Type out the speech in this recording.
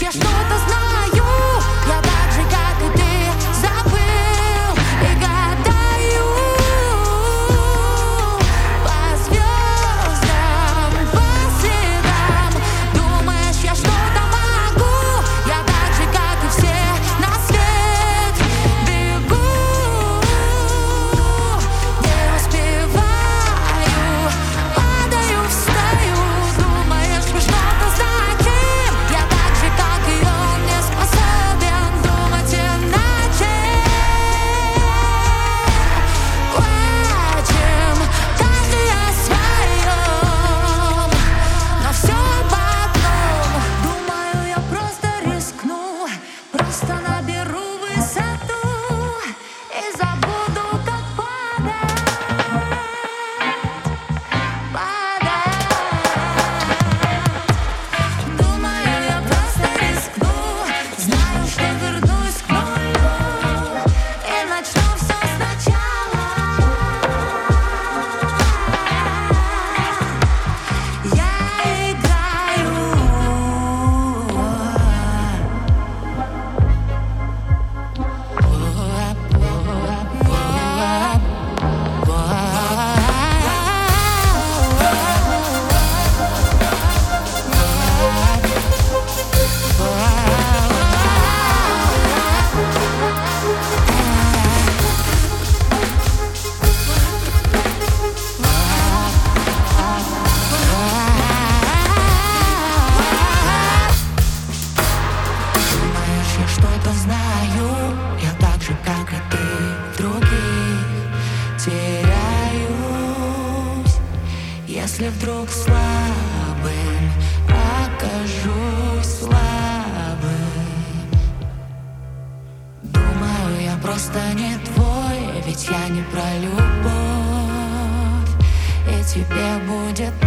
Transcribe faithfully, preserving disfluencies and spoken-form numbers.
я что-то знаю. Я так же, как и ты, забыл и гадаю по звездам, по следам. Думаешь, я что-то могу? Я так же, как и все, на свет бегу, не успеваю, падаю, встаю. Думаешь, вы что-то значим? Я так же, как и он, не способен думать иначе. Плачем, каждый о своем, но все об одном. Думаю, я просто рискну, просто наберу высоту и забуду, как падать, падать. Думаю, я просто рискну, знаю, что вернусь к нулю и начну все сначала. Я играю. Думаешь, я что-то знаю? Я так же, как и ты, в других теряюсь. Если вдруг слабым окажусь слабым, думаю, я просто не твой, ведь я не про любовь, и тебе будет